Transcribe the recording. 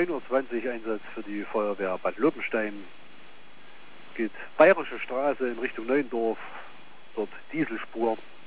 9:20 Uhr Einsatz für die Feuerwehr Bad Lobenstein. Geht Bayerische Straße in Richtung Neuendorf, dort Dieselspur.